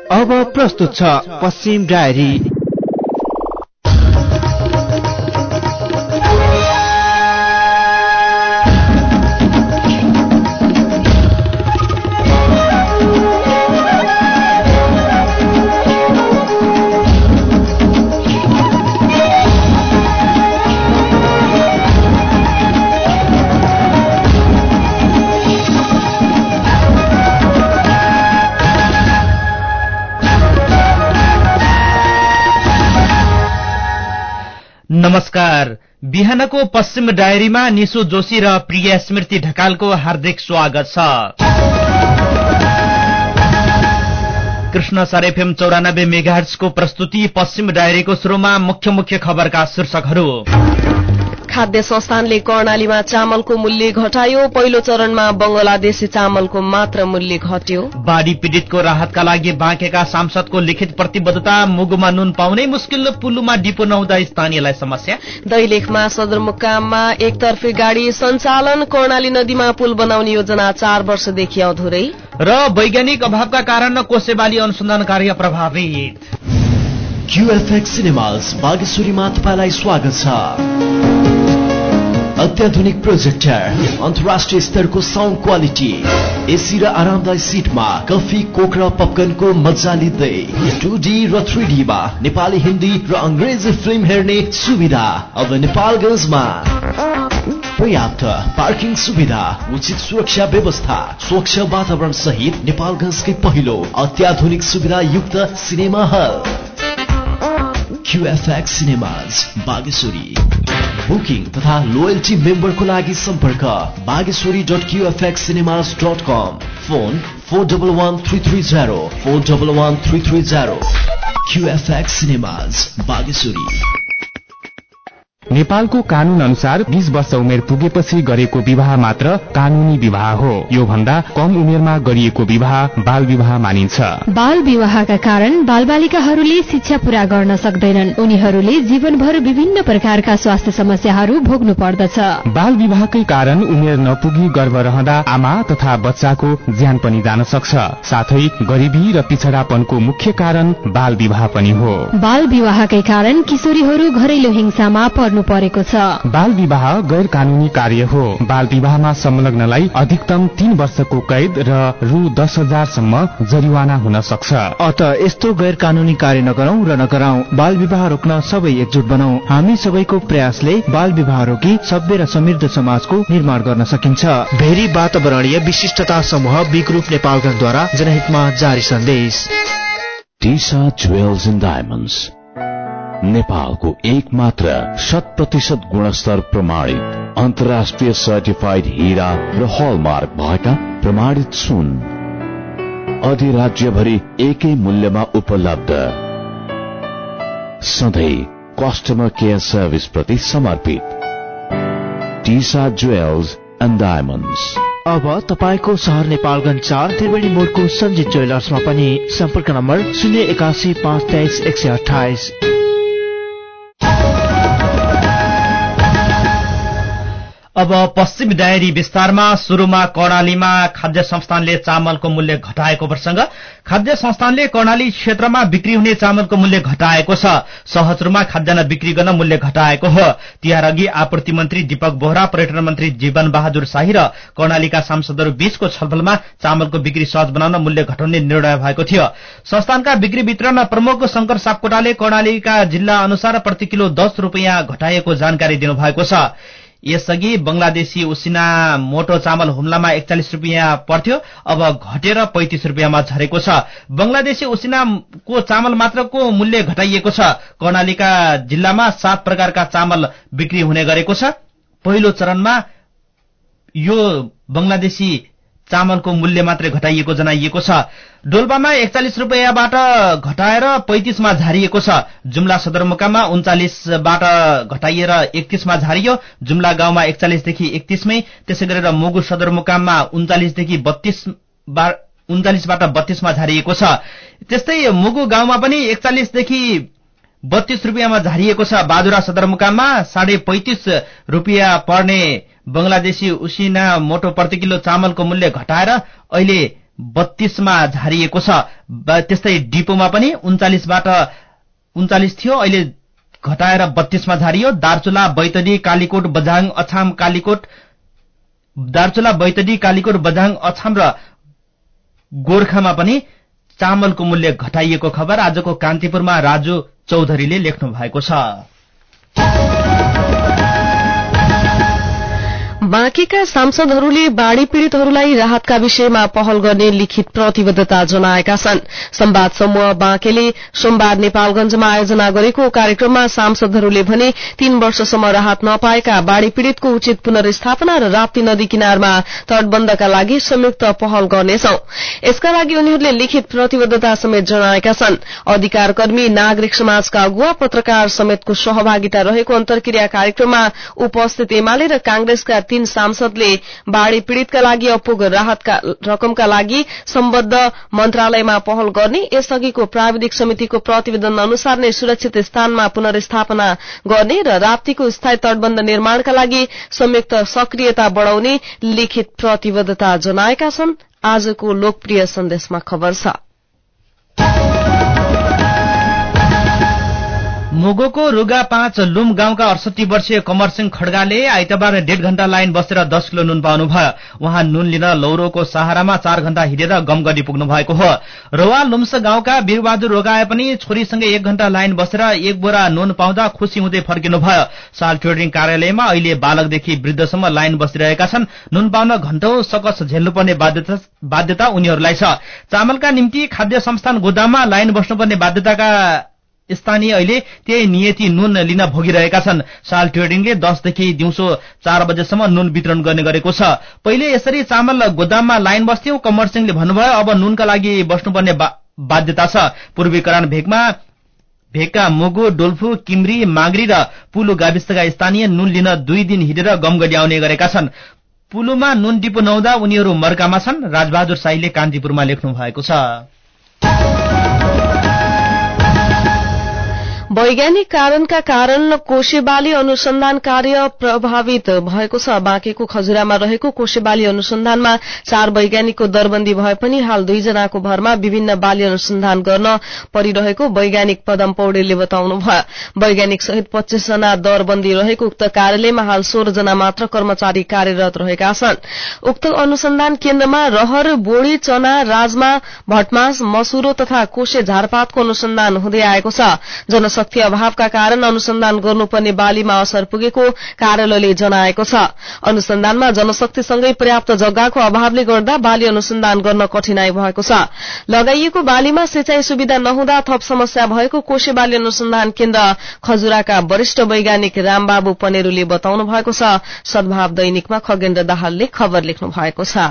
अब प्रस्तुत छ पश्चिम डायरी। नमस्कार। बिहानको पश्चिम डायरीमा निशु जोशी र प्रिया स्मृति ढकालको हार्दिक स्वागत छ। कृष्ण सर एफएम 94 मेगाहर्ट्जको प्रस्तुति पश्चिम डायरीको सुरुमा मुख्य खबरका शीर्षकहरू। खाद्य संस्थानले कर्णालीमा चामलको मूल्य घटायो। पहिलो चरणमा बंगलादेशी चामलको मात्र मूल्य घट्यो। बाढ़ी पीड़ितको राहतका लागि बाँकेका सांसदको लिखित प्रतिबद्धता। मुगुमा नुन पाउनै मुस्किल, पुलुमा डिपो नहुँदा स्थानीयलाई समस्या। दैलेखमा सदरमुकाममा एकतर्फी गाड़ी सञ्चालन। कर्णाली नदीमा पुल बनाउने योजना 4 वर्षदेखि अधुरै। र वैज्ञानिक अभावका कारण कोसेबाली अनुसन्धान कार्य प्रभावित। क्यूएफएक्स सिनेमाज बागेश्वरीमा तपाईलाई स्वागत छ। अत्याधुनिक प्रोजेक्टर, अन्तर्राष्ट्रिय स्तरको साउन्ड क्वालिटी, एसी र आरामदायी सीटमा कफी, कोक र पपकर्नको मजा लिँदै 2D र 3D मा नेपाली, हिन्दी र अंग्रेजी फिल्म हेर्ने सुविधा अब नेपालगञ्जमा। पर्याप्त पार्किङ सुविधा, उचित सुरक्षा व्यवस्था, स्वच्छ वातावरण सहित नेपालगञ्जकै पहिलो अत्याधुनिक सुविधा युक्त cinema hall QFX cinemas Bageshwari. Booking तथा लोयल्टी मेम्बरको लागि सम्पर्क bageshwari.qfxcinemas.com, phone 411330 411330। QFX cinemas Bageshwari. नेपालको कानून अनुसार 20 वर्ष उमेर पुगेपछि गरेको विवाह मात्र कानूनी विवाह हो। यो भन्दा कम उमेरमा गरिएको विवाह बाल विवाह मानिन्छ। बाल विवाहका कारण बालबालिकाहरूले शिक्षा पूरा गर्न सक्दैनन्। उनीहरूले जीवनभर विभिन्न प्रकारका स्वास्थ्य समस्याहरू भोग्नु पर्दछ। बाल विवाहकै कारण उमेर नपुगी गर्भ रहँदा आमा तथा बच्चाको ज्यान पनि जान सक्छ। साथै गरिबी र पिछडापनको मुख्य कारण बाल विवाह पनि हो। बाल विवाहकै कारण किशोरीहरू घरेलु हिंसामा पर्नु परेको छ। बाल विवाह गैर कानूनी कार्य हो। बाल विवाहमा संलग्नलाई अधिकतम 3 वर्षको कैद र रु 10,000 सम्म जरिवाना हुन सक्छ। अत यस्तो गैर कानूनी कार्य नगरौं र नगराउँ। बाल विवाह रोक्न सबै एकजुट बनौं। हामी सबैको प्रयासले बाल विवाह रोकी सभ्य र समृद्ध समाजको निर्माण गर्न सकिन्छ। भेरी वातावरणीय विशिष्टता समूह बी ग्रुप नेपालगञ्जद्वारा जनहितमा जारी सन्देश। टिसा ज्वेल्स एन्ड डायमन्ड्स नेपालको एकमात्र 100% गुणस्तर प्रमाणित अन्तर्राष्ट्रिय सर्टिफाइड हीरा र हलमार्क भएका प्रमाणित सुन अधिराज्यभरि एकै मूल्यमा उपलब्ध। सधैँ कस्टमर केयर सर्भिस प्रति समर्पित। Tisa jewels and diamonds. अब तपाईको शहर नेपालगञ्ज 4 त्रिवेणी मोडको सञ्जित ज्वेलर्समा पनि। सम्पर्क नम्बर 081 523 128। अब पश्चिम डायरी विस्तारमा। सुरुमा कर्णालीमा खाद्य संस्थानले चामलको मूल्य घटाएको प्रसंग। खाद्य संस्थानले कर्णाली क्षेत्रमा बिक्री हुने चामलको मूल्य घटाएको छ। सहजरूमा खाद्यान्न बिक्री गर्न मूल्य घटाएको हो। तिहार अघि आपूर्ति मन्त्री दीपक बोहरा, पर्यटन मन्त्री जीवन बहादुर शाही र कर्णालीका सांसदहरू बीचको छलफलमा चामलको बिक्री सहज बनाउन मूल्य घटाउने निर्णय भएको थियो। संस्थानका बिक्री वितरण प्रमुख शंकर सापकोटाले कर्णालीका जिल्ला अनुसार प्रति किलो 10 रुपियाँ घटाएको जानकारी दिनुभएको छ। यसअघि बंगलादेशी उसिना मोटो चामल हुम्लामा 41 रुपियाँ पर्थ्यो, अब घटेर 35 रुपियाँमा झरेको छ। बंगलादेशी उसिनाको चामल मात्रको मूल्य घटाइएको छ। कर्णालीका जिल्लामा 7 प्रकारका चामल बिक्री हुने गरेको छ। पहिलो चरणमा यो बंगलादेशी चामलको मूल्य मात्रै घटाइएको जनाइएको छ। डोल्पामा 41 रुपियाँबाट घटाएर 35 मा झारिएको छ। जुम्ला सदरमुकाममा 39 बाट घटाइएर 31 मा झारियो। जुम्ला गाउँमा 41 देखि 31 मै, त्यसै गरेर मुगु सदरमुकाममा 39 देखि 32 मा झारिएको छ। त्यस्तै मुगु गाउँमा पनि 41 देखि 32 रुपियाँमा झारिएको छ। बाजुरा सदरमुकाममा 35.5 रुपियाँ पर्ने बंगलादेशी उसिना मोटो प्रति किलो चामलको मूल्य घटाएर अहिले 32 मा झारिएको छ। त्यस्तै डिपोमा पनि 39 थियो, अहिले घटाएर 32 मा झारियो। दार्चुला, बैतडी, कालीकोट, बझाङ, अछाम, बझाङ, अछाम र गोर्खामा पनि चामलको मूल्य घटाइएको खबर आजको कान्तिपुरमा राजु चौधरीले लेख्नु भएको छ। बाँकेका सांसदहरूले बाढ़ी पीड़ितहरूलाई राहतका विषयमा पहल गर्ने लिखित प्रतिबद्धता जनाएका छन्। संवाद समूह बाँकेले सोमबार नेपालगंजमा आयोजना गरेको कार्यक्रममा सांसदहरूले भने 3 वर्षसम्म राहत नपाएका बाढ़ी पीड़ितको उचित पुनर्स्थापना र राप्ती नदी किनारमा तटबन्धका लागि संयुक्त पहल गर्नेछौ। यसका लागि उनीहरूले लिखित प्रतिबद्धता समेत जनाएका छन्। अधिकार कर्मी, नागरिक समाजका अगुवा, पत्रकार समेतको सहभागिता रहेको अन्तर्क्रिया कार्यक्रममा उपस्थित एमाले र कांग्रेसका 3 सांसदले बाढ़ी पीड़ितका लागि अपुग राहतका रकमका लागि सम्बद्ध मन्त्रालयमा पहल गर्ने, यसअघिको प्राविधिक समितिको प्रतिवेदन अनुसार नै सुरक्षित स्थानमा पुनर्स्थापना गर्ने र राप्तीको स्थायी तटबन्ध निर्माणका लागि संयुक्त सक्रियता बढ़ाउने लिखित प्रतिबद्धता जनाएका छन्। आजको लोकप्रिय सन्देशमा खबर छ। मुगोको रुगा 5 लुम गाउँका 68 वर्षीय कमर सिंह खड्गाले आइतबार 1.5 घण्टा लाइन बसेर 10 किलो नुन पाउनुभयो। उहाँ नुन लिन लौरोको सहारामा 4 घण्टा हिँडेर गमगढी पुग्नु भएको हो। रोवा लुम्स गाउँका वीरबहादुर रोगाए पनि छोरीसँगै 1 घण्टा लाइन बसेर 1 बोरा नुन पाउँदा खुशी हुँदै फर्किनुभयो। साल ट्रेडिङ कार्यालयमा अहिले बालकदेखि वृद्धसम्म लाइन बसिरहेका छन्। नुन पाउन घण्टौं सकस झेल्नुपर्ने बाध्यता उनीहरूलाई छ। चामलका निम्ति खाद्य संस्थान गोदाममा लाइन बस्नुपर्ने बाध्यताका स्थानीय अहिले त्यही नियति नुन लिन भोगिरहेका छन्। साल ट्रेडिङले 10 देखि दिउँसो 4 बजेसम्म नुन वितरण गर्ने गरेको छ। पहिले यसरी चामल गोदाममा लाइन बस्थ्यौं। कमर सिंहले भन्नुभयो, अब नुनका लागि बस्नुपर्ने बाध्यता छ। पूर्वीकरण भेगका मुगु, डोल्फु, किम्री, माग्री र पुलु गाविसका स्थानीय नुन लिन 2 दिन हिँडेर गमगढी आउने गरेका छन्। पुलुमा नुन डिपो नहुँदा उनीहरू मर्कामा छन्। राजबहादुर साईले कान्तिपुरमा लेख्नु भएको छ। वैज्ञानिक कारणका कारण कोशेबाली अनुसन्धान कार्य प्रभावित भएको छ। बाँकेको खजुरामा रहेको कोशेबाली अनुसन्धानमा 4 वैज्ञानिकको दरबन्दी भए पनि हाल 2 जनाको भरमा विभिन्न बाली अनुसन्धान गर्न परिरहेको वैज्ञानिक पदम पौडेलले बताउनुभयो। वैज्ञानिक सहित 25 जना दरबन्दी रहेको उक्त कार्यालयमा हाल 16 जना मात्र कर्मचारी कार्यरत रहेका छन्। उक्त अनुसन्धान केन्द्रमा रहर, बोडी, चना, राजमा, भटमास, मसुरो तथा कोशे झारपातको अनुसन्धान हुँदै आएको छ। शक्ति अभावका कारण अनुसन्धान गर्नुपर्ने बालीमा असर पुगेको कार्यालयले जनाएको छ। अनुसन्धानमा जनशक्तिसँगै पर्याप्त जग्गाको अभावले गर्दा बाली अनुसन्धान गर्न कठिनाई भएको छ। लगाइएको बालीमा सिंचाई सुविधा नहुँदा थप समस्या भएको कोशे बाली अनुसन्धान केन्द्र खजुराका वरिष्ठ वैज्ञानिक रामबाबु पनेरूले बताउनु भएको छ। सद्भाव दैनिकमा खगेन्द्र दाहालले खबर लेख्नु भएको छ।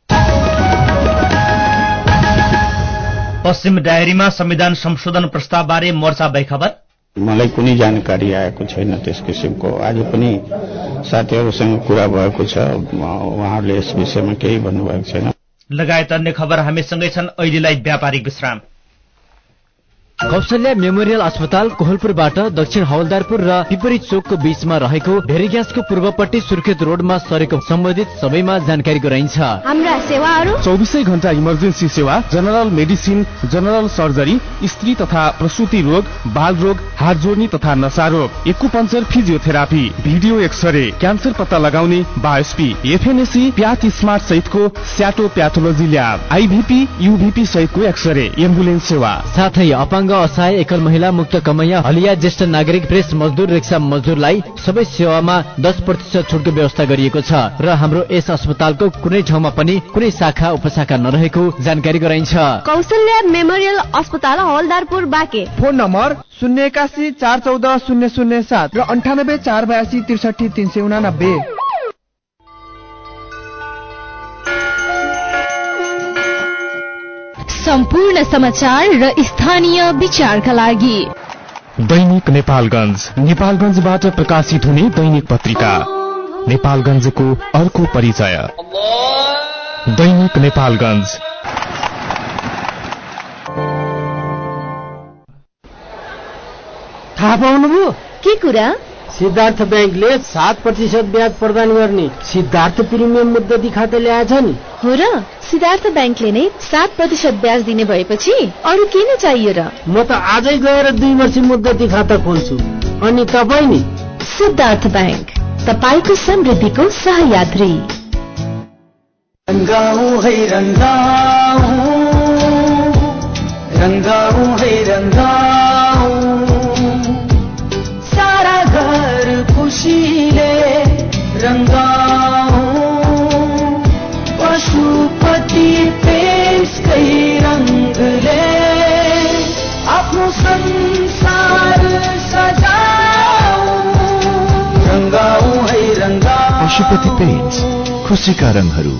पश्चिम डायरीमा संविधान संशोधन प्रस्तावबारे मोर्चा बैखबर। मलाई कुनै जानकारी आएको छैन त्यस किसिमको। आज पनि साथीहरूसँग कुरा भएको छ, उहाँहरूले यस विषयमा केही भन्नुभएको छैन। लगायत अन्य खबर हामीसँगै छन्। अहिलेलाई व्यापारिक विश्राम। कौशल्या मेमोरियल अस्पताल कोहलपुरबाट दक्षिण हवलदारपुर र पिपरी चोकको बीचमा रहेको भेरी ग्यासको पूर्वपट्टि सुर्खेत रोडमा सरेको सम्बन्धित सबैमा जानकारी गराइन्छ। हाम्रा सेवाहरू 24 घण्टा इमर्जेन्सी सेवा, जनरल मेडिसिन, जनरल सर्जरी, स्त्री तथा प्रसूति रोग, बाल रोग, हात जोड्ने तथा नशा रोग, acupuncture, physiotherapy, video x ray, cancer पत्ता लगाउने, बायोस्पी, एफएनएसी, प्याथ स्मार्ट सहितको स्याटो प्याथोलोजी ल्याब, आईभीपी, युभीपी सहितको एक्सरे, एम्बुलेन्स सेवा, साथै अपाङ्ग, असहाय, एकल महिला, मुक्त कमैया, हलिया, ज्येष्ठ नागरिक, प्रेस मजदुर, रिक्सा मजदुरलाई सबै सेवामा 10% छुटको व्यवस्था गरिएको छ र हाम्रो यस अस्पतालको कुनै ठाउँमा पनि कुनै शाखा उपशाखा नरहेको जानकारी गराइन्छ। कौशल्या मेमोरियल अस्पताल हवलदारपुर बाँके। फोन नम्बर 081 414 007 र 98 482 63 389। सम्पूर्ण समाचार र स्थानीय विचारका लागि दैनिक नेपालगञ्जबाट प्रकाशित हुने दैनिक पत्रिका नेपालगञ्जको अर्को परिचय। दैनिक नेपालगञ्ज। थाहा पाउनुभयो के कुरा? सिद्धार्थ ब्याङ्कले 7% ब्याज प्रदान गर्ने सिद्धार्थ प्रिमियम मुद्दती खाता ल्याएछ नि। हो र? सिद्धार्थ ब्याङ्कले नै 7% ब्याज दिने भएपछि अरू के नै चाहियो र? म त आजै गएर 2 वर्ष मुद्दती खाता खोल्छु। अनि तपाईँ नि? सिद्धार्थ ब्याङ्क, तपाईको समृद्धिको सहयात्री। रंगाऊ है रंगाऊ, रंगाऊ है रंगाऊ, सारा घर खुशीले रंगाऊ, पशुपति पेशकै रंगले आफ्नो संसार सजाऊ, रंगाऊ है रंगाऊ। पशुपति पेन्ट्स, खुसीका रङहरू।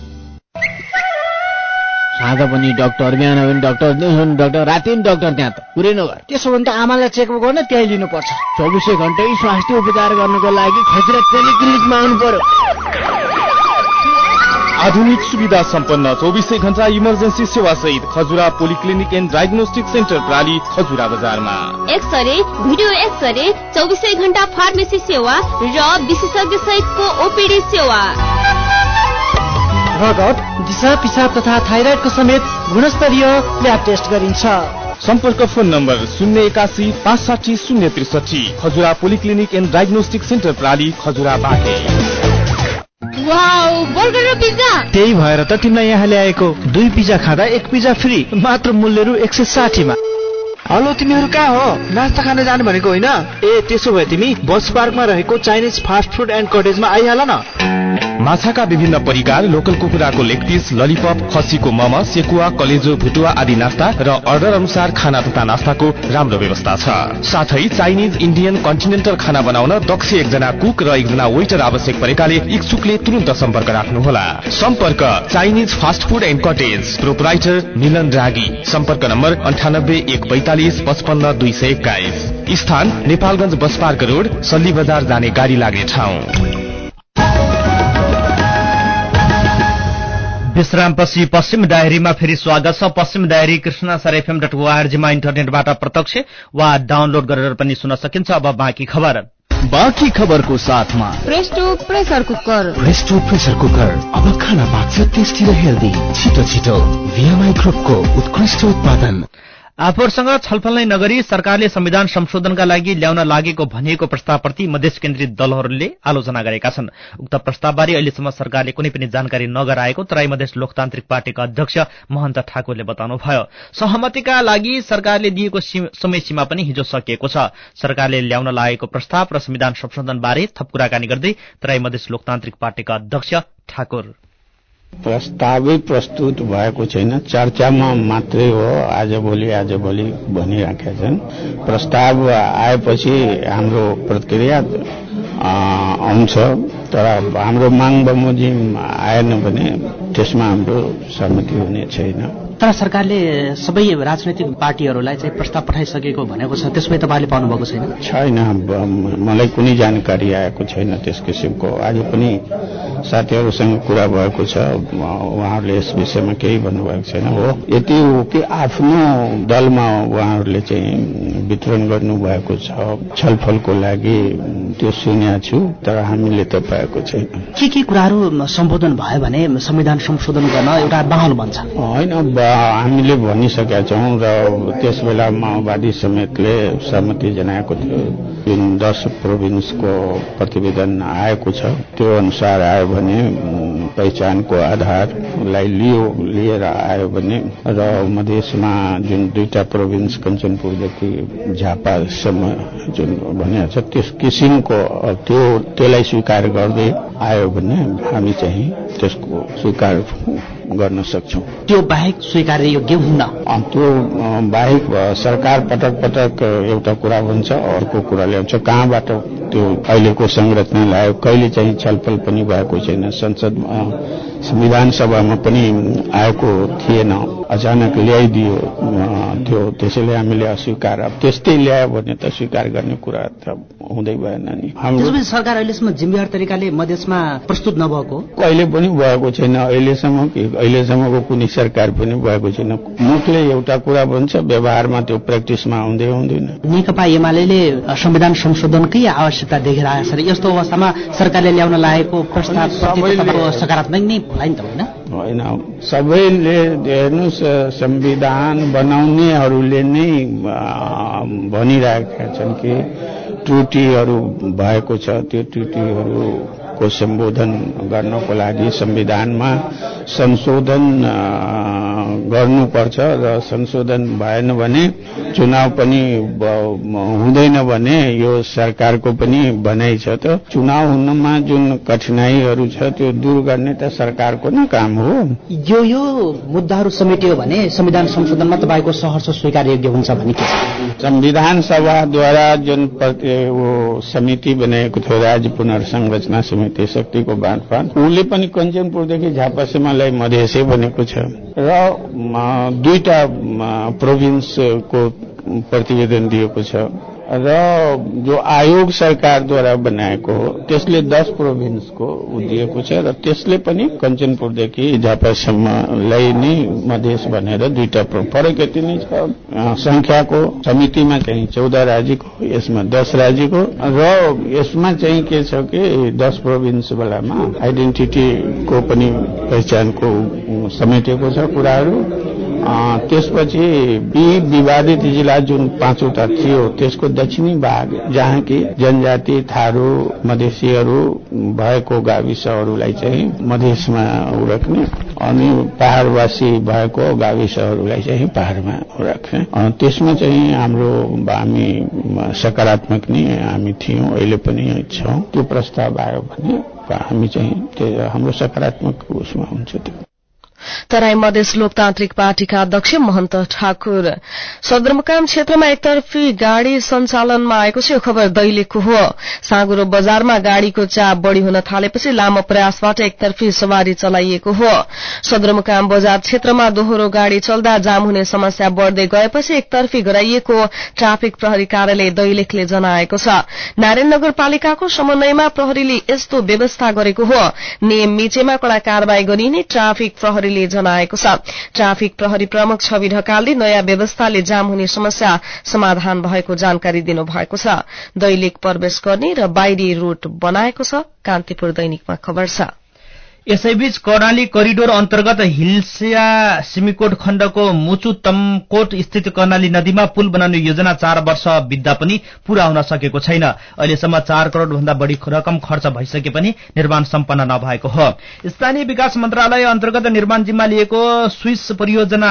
आज पनि डाक्टर, बिहान पनि डाक्टर, डाक्टर, राति पनि डाक्टर, त्यहाँ त पुरै नगर। त्यसो भने त आमालाई चेकअप गर्न त्यही लिनुपर्छ। 24 घण्टै स्वास्थ्य उपचार गर्नको लागि खजुरा क्लिनिकमा आउनु पर्यो। आधुनिक सुविधा सम्पन्न 24 घण्टा इमर्जेन्सी सेवा सहित Khajura polyclinic and diagnostic centre प्राली, खजुरा बजारमा। एक्सरे, भिडियो एक्सरे, 24 घण्टा फार्मेसी सेवा र विशेषज्ञ सहितको ओपीडी सेवा। रगत, दिशा पिसाब तथा थाइराइडको समेत गुणस्तरीय ल्याब टेस्ट गरिन्छ। सम्पर्क phone number 081 560 063, Khajura polyclinic and diagnostic centre प्राली, खजुरा बाटे। वाउ, बर्गर र पिज्जा। त्यही भएर त तिमीलाई यहाँ ल्याएको। 2 पिज्जा खाँदा 1 पिज्जा फ्री, मात्र मूल्य रु 160 मा। हेलो, तिमीहरू कहाँ हो? नास्ता खान जानु भनेको होइन? ए, त्यसो भए तिमी बस पार्कमा रहेको चाइनिज फास्ट फुड एन्ड कटेजमा आइहाल न। माछाका विभिन्न परिकार, लोकल कुखुराको लेग पिस, ललिपप, खसीको मम, सेकुवा, कलेजो, भुटुवा आदि नास्ता र अर्डर अनुसार खाना तथा नास्ताको राम्रो व्यवस्था छ। साथै चाइनिज, इन्डियन, कन्टिनेन्टल खाना बनाउन दक्ष 1 जना कुक र 1 जना वेटर आवश्यक परेकाले इच्छुकले तुरुन्त सम्पर्क राख्नुहोला। सम्पर्क Chinese fast food and cottage, proprietor Milan Ragi. सम्पर्क नम्बर 98 142 55 221। स्थान Nepalgunj bus park road, Salli Bazar जाने गाडी लाग्ने ठाउँ। विश्रामपछि पश्चिम डायरीमा फेरि स्वागत छ। पश्चिम डायरी कृष्णसरfm.org मा इन्टरनेटबाट प्रत्यक्ष वा डाउनलोड गरेर पनि सुन्न सकिन्छ। अब बाँकी खबर। बाँकी खबरको साथमा Presto pressure cooker. Presto pressure cooker, अब खाना पाक्छ टेस्टी र हेल्दी। छिटो छिटो, VMI ग्रुपको उत्कृष्ट उत्पादन। आफूहरूसँग छलफल नै नगरी सरकारले संविधान संशोधनका लागि ल्याउन लागेको भनिएको प्रस्तावप्रति मधेस केन्द्रित दलहरूले आलोचना गरेका छन्। उक्त प्रस्तावबारे अहिलेसम्म सरकारले कुनै पनि जानकारी नगराएको तराई मधेस लोकतान्त्रिक पार्टीका अध्यक्ष महन्त ठाकुरले बताउनुभयो। सहमतिका लागि सरकारले दिएको समय सीमा पनि हिजो सकिएको छ। सरकारले ल्याउन लागेको प्रस्ताव र संविधान संशोधनबारे थप कुराकानी गर्दै तराई मधेस लोकतान्त्रिक पार्टीका अध्यक्ष ठाकुर, प्रस्तावै प्रस्तुत भएको छैन, चर्चामा मात्रै हो। आज भोलि भनिराखेका छन्। प्रस्ताव आएपछि हाम्रो प्रतिक्रिया आउँछ, तर हाम्रो माग बमोजिम आएन भने त्यसमा हाम्रो सहमति हुने छैन। तर सरकारले सबै राजनैतिक पार्टीहरूलाई चाहिँ प्रस्ताव पठाइसकेको भनेको छ, त्यसमै तपाईँले पाउनुभएको छैन? मलाई कुनै जानकारी आएको छैन त्यस किसिमको। आज पनि साथीहरूसँग कुरा भएको छ, उहाँहरूले यस विषयमा केही भन्नुभएको छैन। हो यति हो कि आफ्नो दलमा उहाँहरूले चाहिँ वितरण गर्नुभएको छ छलफलको लागि, त्यो सुनेको छु, तर हामीले त पाएको छैन। के कुराहरू सम्बोधन भयो भने संविधान संशोधन गर्न एउटा माहौल बन्छ? होइन, हामीले भनिसकेका छौँ र त्यस बेला माओवादी समेतले सहमति जनाएको थियो। जुन 10 प्रोभिन्सको प्रतिवेदन आएको छ त्यो अनुसार आयो भने पहिचानको आधारलाई लिएर आयो भने र मधेसमा जुन 2टा प्रोभिन्स कञ्चनपुरदेखि झापासम्म जुन भनेको छ त्यस किसिमको त्यसलाई स्वीकार गर्दै आयो भने हामी चाहिँ त्यसको स्वीकार गर्न सक्छौं। त्यो बाहेक स्वीकार्य योग्य हुन्न। त्यो बाहेक सरकार पटक पटक एउटा कुरा भन्छ, अर्को कुरा ल्याउँछ। कहाँबाट त्यो अहिलेको संरचना ल्यायो? कहिले चाहिँ छलफल पनि भएको छैन। संविधान सभामा पनि आएको थिएन, अचानक ल्याइदियो त्यो, त्यसैले हामीले अस्वीकार। त्यस्तै ल्यायो भने त स्वीकार गर्ने कुरा त हुँदै भएन नि। त्यसपछि सरकार अहिलेसम्म जिम्मेवार तरिकाले मधेसमा प्रस्तुत नभएको कहिले पनि भएको छैन। अहिलेसम्मको कुनै सरकार पनि भएको छैन। मुखले एउटा कुरा भन्छ, व्यवहारमा त्यो प्र्याक्टिसमा आउँदै हुँदैन। नेकपा एमाले संविधान संशोधनकै आवश्यक आवश्यकता देखेर आएको छ। यस्तो अवस्थामा सरकारले ल्याउन लागेको प्रस्ताव सकारात्मक नै होला नि त होइन? सबैले हेर्नुहोस्, संविधान बनाउनेहरूले नै भनिरहेका छन् कि त्रुटिहरू भएको छ। त्यो त्रुटिहरूको सम्बोधन गर्नको लागि संविधानमा संशोधन गर्नुपर्छ र संशोधन भएन भने चुनाव पनि हुँदैन भने यो सरकारको पनि भनाइ छ। त चुनाव हुनमा जुन कठिनाइहरू छ त्यो दूर गर्ने त सरकारको नै काम हो। यो मुद्दाहरू समेटियो भने संविधान संशोधनमा तपाईँको सहर्ष स्वीकार्योग्य हुन्छ भने के छ? संविधान सभाद्वारा जुन वो समिति बनाएको थियो, राज्य पुनर्संरचना समिति, शक्तिको बाँडफाँड, उसले पनि कञ्चनपुरदेखि झापासम्मलाई मधेसै बनेको छ र 2टा प्रोभिन्सको प्रतिवेदन दिएको छ र जो आयोग सरकारद्वारा बनाएको हो त्यसले 10 प्रोभिन्सको दिएको छ र त्यसले पनि कञ्चनपुरदेखि झापासम्मलाई नै मधेस भनेर 2टा फरक यति नै छ। संख्याको समितिमा चाहिँ 14 राज्यको, यसमा 10 राज्यको र यसमा चाहिँ के छ कि 10 प्रोभिन्स बेलामा आइडेन्टिटीको पनि पहिचानको समेटेको छ कुराहरू। त्यसपछि विवादित जिल्ला जुन 5वटा थियो त्यसको दक्षिणी भाग जहाँ कि जनजाति थारू मधेसीहरू भएको गाविसहरूलाई चाहिँ मधेसमा राख्ने अनि पहाडवासी भएको गाविसहरूलाई चाहिँ पहाडमा राख्ने। त्यसमा चाहिँ हामी सकारात्मक नै हामी थियौँ, अहिले पनि छौँ। त्यो प्रस्ताव आयो भने हामी चाहिँ हाम्रो सकारात्मक उसमा हुन्छ। त्यो तराई मधेस लोकतान्त्रिक पार्टीका अध्यक्ष महन्त ठाकुर सदरमुकाम क्षेत्रमा एकतर्फी गाड़ी सञ्चालनमा आएको छ। यो खबर दैलेखको हो। साँगुरो बजारमा गाड़ीको चाप बढ़ी हुन थालेपछि लामो प्रयासबाट एकतर्फी सवारी चलाइएको हो। सदरमुकाम बजार क्षेत्रमा दोहोरो गाड़ी चल्दा जाम हुने समस्या बढ़दै गएपछि एकतर्फी गराइएको ट्राफिक प्रहरी कार्यालय दैलेखले जनाएको छ। नारायण नगरपालिकाको समन्वयमा प्रहरीले यस्तो व्यवस्था गरेको हो। नियम मिचेमा कड़ा कारवाही गरिने ट्राफिक प्रहरी जनाएको छ। ट्राफिक प्रहरी प्रमुख छवि ढकालले नयाँ व्यवस्थाले जाम हुने समस्या समाधान भएको जानकारी दिनुभएको छ। दैलेख प्रवेश गर्ने र बाहिरी रूट बनाएको छ। कान्तिपुर दैनिकमा खबर छ। यसैबीच कर्णाली करिडोर अन्तर्गत हिल्सिया सिमीकोट खण्डको मुचु तमकोट स्थित कर्णाली नदीमा पुल बनाउने योजना 4 वर्ष बित्दा पनि पूरा हुन सकेको छैन। अहिलेसम्म 4 करोड़ भन्दा बढ़ी रकम खर्च भइसके पनि निर्माण सम्पन्न नभएको हो। स्थानीय विकास मन्त्रालय अन्तर्गत निर्माण जिम्मा लिएको स्विस परियोजना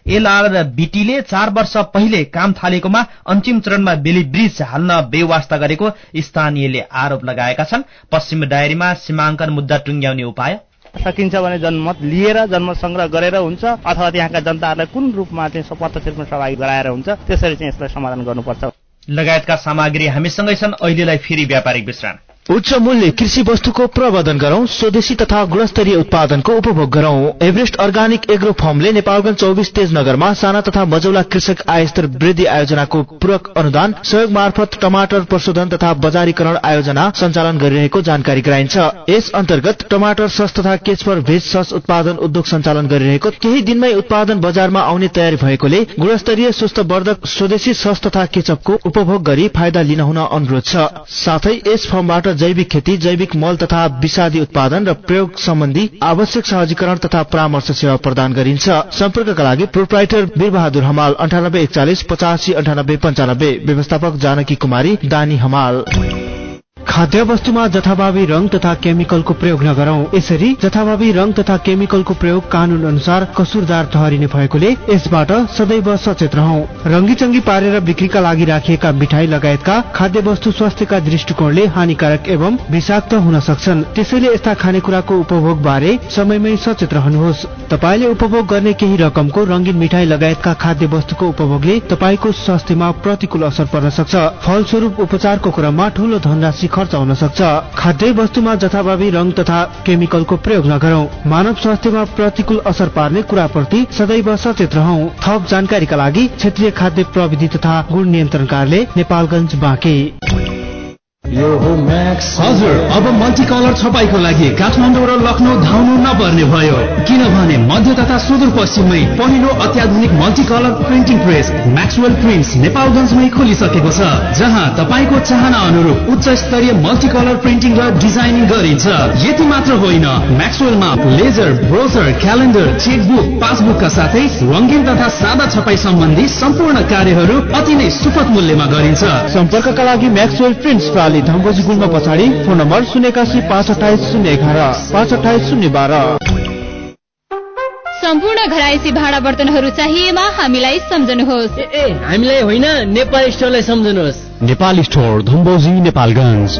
एलआरबीटीले 4 वर्ष पहिले काम थालेकोमा अन्तिम चरणमा बेली ब्रिज हाल्न बेवास्ता गरेको स्थानीयले आरोप लगाएका छन्। पश्चिम डायरीमा सीमाङ्कन मुद्दा टुंग्याउने उपाय सकिन्छ भने जनमत लिएर जनमत संग्रह गरेर हुन्छ अथवा त्यहाँका जनताहरूलाई कुन रूपमा चाहिँ प्रत्यक्ष रूपमा सहभागी गराएर हुन्छ, त्यसरी चाहिँ यसलाई समाधान गर्नुपर्छ लगायतका सामग्री हामीसँगै छन्। अहिलेलाई फेरि व्यापारिक विश्राम। उच्च मूल्य कृषि वस्तुको प्रवर्धन गरौं, स्वदेशी तथा गुणस्तरीय उत्पादनको उपभोग गरौं। एभरेस्ट अर्गानिक एग्रो फर्मले नेपालगञ्ज 24 तेजनगरमा साना तथा मझौला कृषक आयस्तर वृद्धि आयोजनाको पूरक अनुदान सहयोग मार्फत टमाटर प्रशोधन तथा बजारीकरण आयोजना सञ्चालन गरिरहेको जानकारी गराइन्छ। यस अन्तर्गत टमाटर सस तथा केचपर भेज सस उत्पादन उद्योग सञ्चालन गरिरहेको, केही दिनमै उत्पादन बजारमा आउने तयारी भएकोले गुणस्तरीय स्वस्थवर्धक स्वदेशी सस तथा केचपको उपभोग गरी फाइदा लिन हुन अनुरोध छ। साथै यस फर्मबाट जैविक खेती, जैविक मल तथा विषादी उत्पादन र प्रयोग सम्बन्धी आवश्यक सहजीकरण तथा परामर्श सेवा प्रदान गरिन्छ। सम्पर्कका लागि प्रोप्राइटर वीरबहादुर हमाल 9841 85 98 95, व्यवस्थापक जानकी कुमारी दानी हमाल। खाद्य वस्तुमा जथाभावी रंग तथा केमिकलको प्रयोग नगरौं। यसरी जथाभावी रंग तथा केमिकलको प्रयोग कानून अनुसार कसुरदार ठहरिने भएकोले यसबाट सदैव सचेत रहौं। रंगीचंगी पारेर बिक्रीका लागि राखिएका मिठाई लगायतका खाद्य वस्तु स्वास्थ्यका दृष्टिकोणले हानिकारक एवं विषाक्त हुन सक्छन्। त्यसैले यस्ता खानेकुराको उपभोग बारे समयमै सचेत रहनुहोस्। तपाईले उपभोग गर्ने केही रकमको रंगीन मिठाई लगायतका खाद्य वस्तुको उपभोगले तपाईको स्वास्थ्यमा प्रतिकूल असर पर्न सक्छ। फलस्वरूप उपचारको क्रममा ठूलो धनराशि खर्च हुन सक्छ। खाद्य वस्तुमा जथाभावी रंग तथा केमिकलको प्रयोग नगरौं। मानव स्वास्थ्यमा प्रतिकूल असर पार्ने कुराप्रति सदैव सचेत रहौं। थप जानकारीका लागि क्षेत्रीय खाद्य प्रविधि तथा गुण नियन्त्रण कार्यालय नेपालगञ्ज बाँके। हजुर, अब मल्टी कलर छपाईको लागि काठमाडौँ र लखनऊ धाउनु नपर्ने भयो, किनभने मध्य तथा सुदूरपश्चिममै पहिलो अत्याधुनिक multi colour printing press Maxwell prints नेपालगञ्जमै खोलिसकेको छ, जहाँ तपाईँको चाहना अनुरूप उच्च स्तरीय मल्टी कलर प्रिन्टिङ र डिजाइनिङ गरिन्छ। यति मात्र होइन, म्याक्सवेलमा लेजर, ब्रोचर, क्यालेन्डर, चेकबुक, पासबुकका साथै रङ्गीन तथा सादा छपाई सम्बन्धी सम्पूर्ण कार्यहरू अति नै सुपथ मूल्यमा गरिन्छ। सम्पर्कका लागि म्याक्सवेल प्रिन्ट्स प्राली धम्बोजी गुल्म पछाडि, फोन नम्बर 081 528 011 528 012। सम्पूर्ण घरायसी भाडा बर्तनहरू चाहिएमा हामीलाई सम्झनुहोस्। हामीलाई होइन, नेपाल स्टोरलाई सम्झनुहोस्। नेपाल स्टोर, धम्बोजी, नेपालगञ्ज।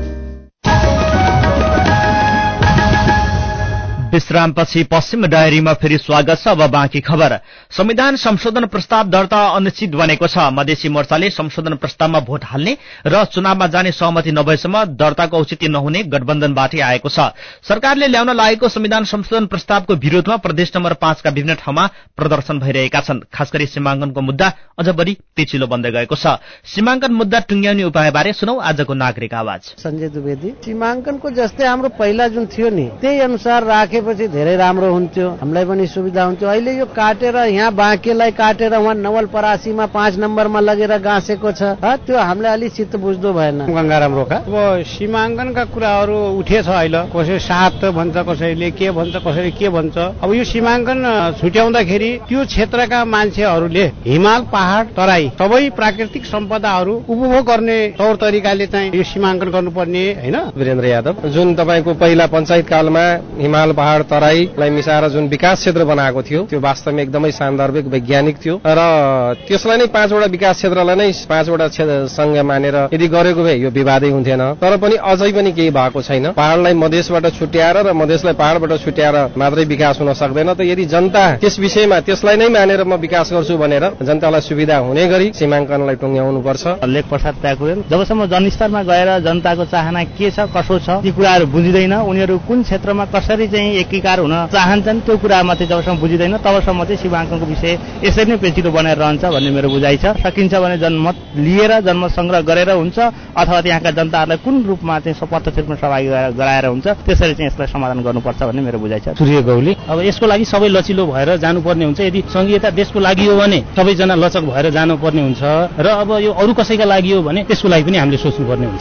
विश्रामपछि पश्चिम डायरीमा फेरि स्वागत छ। अब बाँकी खबर। संविधान संशोधन प्रस्ताव दर्ता अनिश्चित बनेको छ। मधेसी मोर्चाले संशोधन प्रस्तावमा भोट हाल्ने र चुनावमा जाने सहमति नभएसम्म दर्ताको औचित्य नहुने गठबन्धनबाटै आएको छ। सरकारले ल्याउन लागेको संविधान संशोधन प्रस्तावको विरोधमा प्रदेश नम्बर 5 का विभिन्न ठाउँमा प्रदर्शन भइरहेका छन्। खास गरी सीमाङ्कनको मुद्दा अझ बढी पेचिलो बन्दै गएको छ। सीमाङ्कन मुद्दा टुङ्ग्याउने उपायबारे सुनौ आजको नागरिक आवाज। सञ्जय द्विवेदी, सीमाङ्कनको जस्तै हाम्रो पहिला जुन थियो नि त्यही अनुसार राखेपछि धेरै राम्रो हुन्थ्यो, हामीलाई पनि सुविधा हुन्थ्यो। अहिले यो काटेर यहाँ बाँकेलाई काटेर उहाँ नवलपरासीमा 5 नम्बरमा लगेर गाँसेको छ, त्यो हामीलाई अलिक चित्त बुझ्दो भएन। गंगाराम रोका, अब सीमाङ्कनका कुराहरू उठेछ अहिले, कसै 7 भन्छ, कसैले के भन्छ, कसैले के भन्छ। अब यो सीमाङ्कन छुट्याउँदाखेरि त्यो क्षेत्रका मान्छेहरूले हिमाल, पहाड, तराई सबै प्राकृतिक सम्पदाहरू उपभोग गर्ने तौर तरिकाले चाहिँ यो सीमाङ्कन गर्नुपर्ने होइन। वीरेन्द्र यादव, जुन तपाईको पहिला पञ्चायत कालमा हिमाल, पहाड, तराईलाई मिसाएर जुन विकास क्षेत्र बनाएको थियो त्यो वास्तवमा एकदमै सान्दर्भिक वैज्ञानिक थियो र त्यसलाई नै 5 वटा विकास क्षेत्रलाई नै 5 वटा संज्ञा मानेर यदि गरेको भए यो विवादै हुन्थेन। तर पनि अझै पनि केही भएको छैन। पहाडलाई मधेसबाट छुट्याएर र मधेसलाई पहाडबाट छुट्याएर मात्रै विकास हुन सक्दैन। त यदि जनता त्यस विषयमा त्यसलाई नै मानेर म विकास गर्छु भनेर जनतालाई सुविधा हुने गरी सीमाङ्कनलाई टुङ्ग्याउनु पर्छ। लेख प्रसाद प्याकुरेल, जबसम्म जनस्तरमा गएर जनताको चाहना के छ, कसो छ, ती कुराहरू बुझिँदैन, उनीहरू कुन क्षेत्रमा कसरी चाहिँ एकीकार हुन चाहन्छन् त्यो कुरामा चाहिँ जबसम्म बुझिँदैन तबसम्म चाहिँ सीमाङ्कनको विषय यसरी नै पेचिलो बनाएर रहन्छ भन्ने मेरो बुझाइ छ। सकिन्छ भने जनमत लिएर जनमत संग्रह गरेर हुन्छ अथवा त्यहाँका जनताहरूलाई कुन रूपमा चाहिँ प्रत्यक्ष रूपमा सहभागी गराएर हुन्छ, त्यसरी चाहिँ यसलाई समाधान गर्नुपर्छ भन्ने मेरो बुझाइ छ। सूर्य गौली, अब यसको लागि सबै लचिलो भएर जानुपर्ने हुन्छ। यदि संघीयता देशको लागि हो भने सबैजना लचक भएर जानुपर्ने हुन्छ र अब यो अरू कसैका लागि हो भने त्यसको लागि पनि हामीले सोच्नुपर्ने हुन्छ।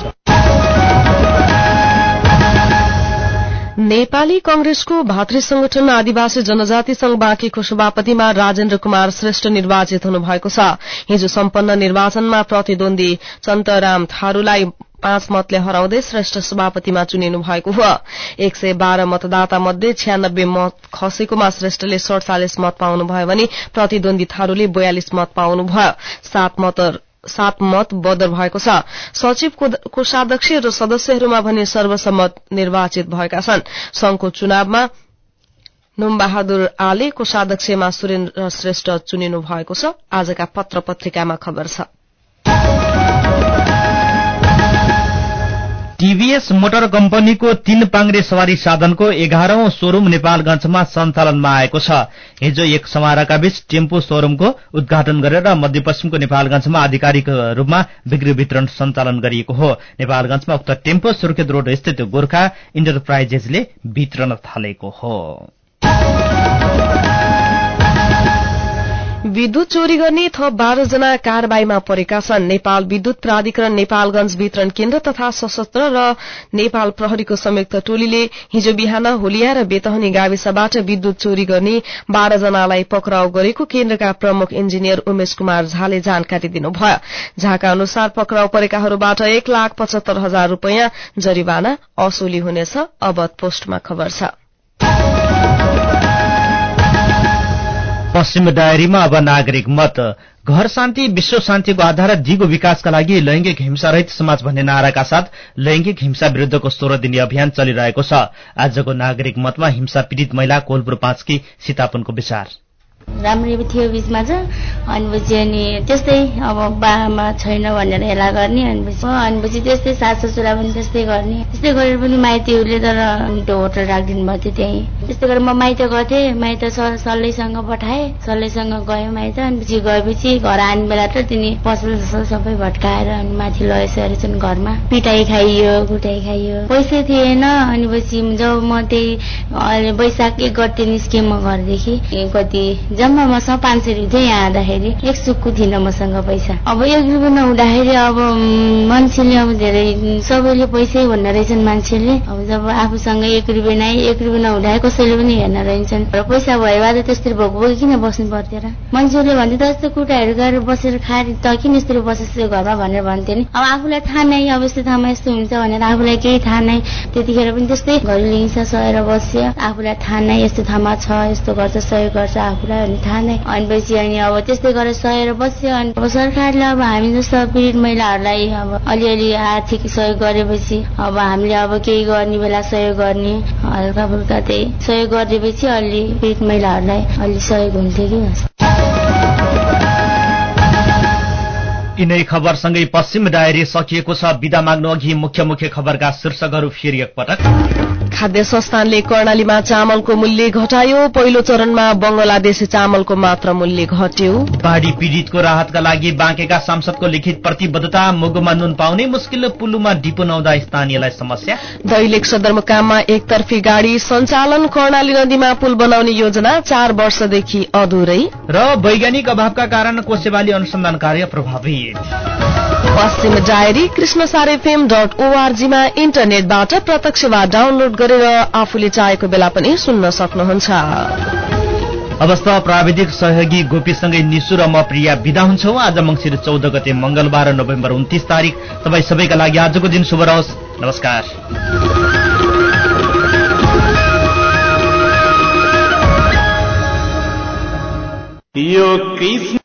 नेपाली कंग्रेसको भातृ संगठन आदिवासी जनजाति संघ बाँकीको सभापतिमा राजेन्द्र कुमार श्रेष्ठ निर्वाचित हुनुभएको छ। हिजो सम्पन्न निर्वाचनमा प्रतिद्वन्दी चन्तराम थारूलाई 5 मतले हराउँदै श्रेष्ठ सभापतिमा चुनिनु भएको हो। 112 मतदाता मध्ये 96 मत खसेकोमा श्रेष्ठले 47 मत पाउनुभयो भने प्रतिद्वन्दी थारूले 42 मत पाउनुभयो। 7 मत बदर भएको छ। सचिव, कोषाध्यक्ष र सदस्यहरूमा भने सर्वसम्मत निर्वाचित भएका छन्। संघको चुनावमा नुमबहादुर आले कोषाध्यक्षमा सुरेन्द्र श्रेष्ठ चुनिनु भएको छ। आजका पत्र पत्रिकामा खबर छ। टीभीएस मोटर कम्पनीको 3 पाङ्ग्रे सवारी साधनको 11औं शोरूम नेपालगञ्जमा सञ्चालनमा आएको छ। हिजो एक समारोहका बीच टेम्पो शोरूमको उद्घाटन गरेर मध्यपश्चिमको नेपालगञ्जमा आधिकारिक रूपमा बिक्री वितरण सञ्चालन गरिएको हो। नेपालगञ्जमा उक्त टेम्पो सुर्खेत रोड स्थित गोर्खा इन्टरप्राइजेसले वितरण थालेको हो। विद्युत चोरी गर्ने थप 12 जना कारबाहीमा परेका छन्। नेपाल विद्युत प्राधिकरण नेपालगञ्ज वितरण केन्द्र तथा सशस्त्र र नेपाल प्रहरीको संयुक्त टोलीले हिजो बिहान होलिया र बेतहनी गाविसबाट विद्युत चोरी गर्ने 12 जनालाई पक्राउ गरेको केन्द्रका प्रमुख इन्जिनियर उमेश कुमार झाले जानकारी दिनुभयो। झाका अनुसार पक्राउ परेकाहरूबाट 1,75,000 रूपियाँ जरिवाना असुली हुनेछ। अब पोस्टमा खबर छ। पश्चिम डायरीमा अब नागरिक मत। घर शान्ति विश्व शान्तिको आधार दिगो विकासका लागि लैंगिक हिंसा रहित समाज भन्ने नाराका साथ लैंगिक हिंसा विरूद्धको 16 दिने अभियान चलिरहेको छ। आजको नागरिक मतमा हिंसा पीड़ित महिला कोलपुर 5 की सीतापनको विचार। राम्रै थियो बीचमा चाहिँ अनुभूति अनि त्यस्तै अब बामा छैन भनेर हेला गर्ने अनुभूति त्यस्तै सास ससुरा पनि त्यस्तै गर्ने। त्यस्तै गरेर पनि माइतीहरूले तर होटल राखिदिनु भएको थियो। त्यही त्यस्तै गरेर म माइत गर्थेँ, माइत सल्लैसँग पठाएँ, सल्लैसँग गयो माइत। अनि गएपछि घर आउने बेला त तिनी पसल सबै भट्काएर अनि माथि लगेर चाहिँ घरमा पिटाइ खाइयो, कुटाइ खाइयो, पैसा थिएन। अनि पछि जब म त्यही वैशाख 1 गते निस्केँ म घरदेखि, कति जम्मा मसँग 500 रुपियाँ थियो। यहाँ आउँदाखेरि 1 सुक्कु थिएन मसँग पैसा। अब 1 रुपियाँ नहुँदाखेरि अब मान्छेले अब धेरै सबैले पैसै भन्ने रहेछन् मान्छेले। अब जब आफूसँग 1 रुपियाँ नै 1 रुपियाँ नहुँदा कसैले पनि हेर्न रहन्छन् र पैसा भयो भए त त्यसरी भोकभोकी किन बस्नु पर्थ्यो र। मान्छेले भन्थे त यस्तो कुटाहरू गरेर बसेर खाएर त किन यस्तो बसेछ घरमा भनेर भन्थे नि। अब आफूलाई थाहा नै अब यस्तो ठाउँमा यस्तो हुन्छ भनेर आफूलाई केही थाहा नै। त्यतिखेर पनि त्यस्तै घरेलु हिंसा सहेर बस्यो। आफूलाई थाहा नै यस्तो ठाउँमा छ, यस्तो गर्छ, सहयोग गर्छ आफूलाई अनि थाहा नै। अनि पछि अनि अब त्यस्तै गरेर सहेर बस्यो। अनि अब सरकारले अब हामी जस्तो पीडित महिलाहरूलाई अब अलिअलि आर्थिक सहयोग गरेपछि अब हामीले अब केही गर्ने बेला सहयोग गर्ने, हल्का फुल्का त्यही सहयोग गरेपछि अलि पीडित महिलाहरूलाई अलि सहयोग हुन्थ्यो कि। यिनै खबरसँगै पश्चिम डायरी सकिएको छ। बिदा माग्नु अघि मुख्य खबरका शीर्षकहरू फेरि एकपटक। खाद्य संस्थानले कर्णालीमा चामलको मूल्य घटायो। पहिलो चरणमा बंगलादेशी चामलको मात्र मूल्य घट्यो। बाढ़ी पीड़ितको राहतका लागि बाँकेका सांसदको लिखित प्रतिबद्धता। मुगुमा नुन पाउने मुस्किल, पुलुमा डिपो नहुँदा स्थानीयलाई समस्या। दैलेख सदरमुकाममा एकतर्फी गाड़ी सञ्चालन। कर्णाली नदीमा पुल बनाउने योजना 4 वर्षदेखि अधुरै। र वैज्ञानिक अभावका कारण कोसेवाली अनुसन्धान कार्य प्रभावित। पश्चिम डायरी कृष्णसारfm.org मा इन्टरनेटबाट प्रत्यक्ष वा डाउनलोड गरेर आफूले चाहेको बेला पनि सुन्न सक्नुहुन्छ। अवस्था प्राविधिक सहयोगी गोपीसँगै निशु र म प्रिया बिदा हुन्छौं। आज मंसिर 14 गते मंगलबार नोभेम्बर 29 तारिक। तपाई सबैका लागि आजको दिन शुभ रहोस्। नमस्कार। यो